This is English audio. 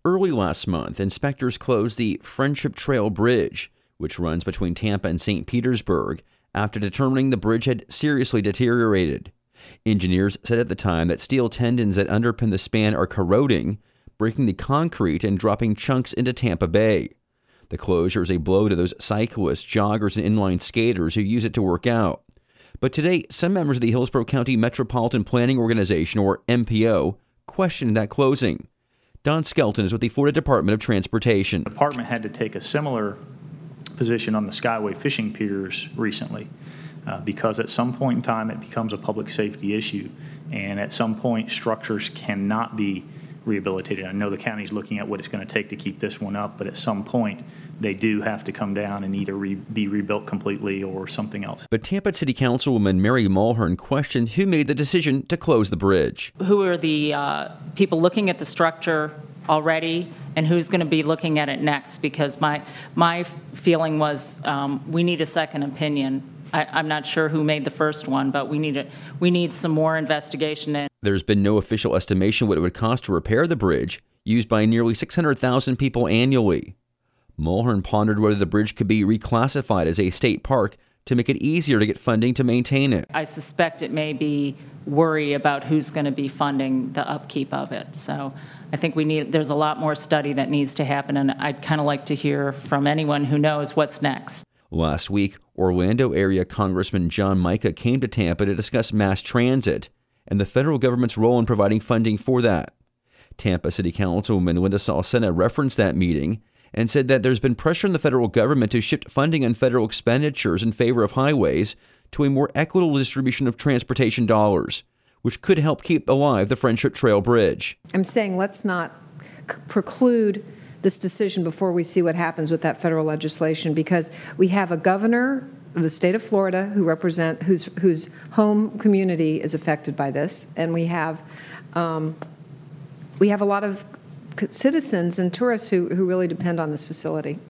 Early last month, inspectors closed the Friendship Trail Bridge, which runs between Tampa and St. Petersburg, after determining the bridge had seriously deteriorated. Engineers said at the time that steel tendons that underpin the span are corroding, breaking the concrete and dropping chunks into Tampa Bay. The closure is a blow to those cyclists, joggers, and inline skaters who use it to work out. But today, some members of the Hillsborough County Metropolitan Planning Organization, or MPO, questioned that closing. Don Skelton is with the Florida Department of Transportation. The department had to take a similar position on the Skyway fishing piers recently because at some point in time it becomes a public safety issue, and at some point structures cannot be rehabilitated. I know the county's looking at what it's going to take to keep this one up, but at some point they do have to come down and either be rebuilt completely or something else. But Tampa City Councilwoman Mary Mulhern questioned who made the decision to close the bridge. Who are the people looking at the structure already, and who's going to be looking at it next? Because my feeling was we need a second opinion. I'm not sure who made the first one, but we need some more investigation. There's been no official estimation what it would cost to repair the bridge, used by nearly 600,000 people annually. Mulhern pondered whether the bridge could be reclassified as a state park to make it easier to get funding to maintain it. I suspect it may be worry about who's going to be funding the upkeep of it. So I think there's a lot more study that needs to happen, and I'd kind of like to hear from anyone who knows what's next. Last week, Orlando area Congressman John Mica came to Tampa to discuss mass transit and the federal government's role in providing funding for that. Tampa City Councilwoman Linda Salcena referenced that meeting and said that there's been pressure on the federal government to shift funding on federal expenditures in favor of highways to a more equitable distribution of transportation dollars, which could help keep alive the Friendship Trail Bridge. I'm saying let's not preclude this decision before we see what happens with that federal legislation, because we have a governor of the state of Florida whose home community is affected by this, and we have a lot of citizens and tourists who really depend on this facility.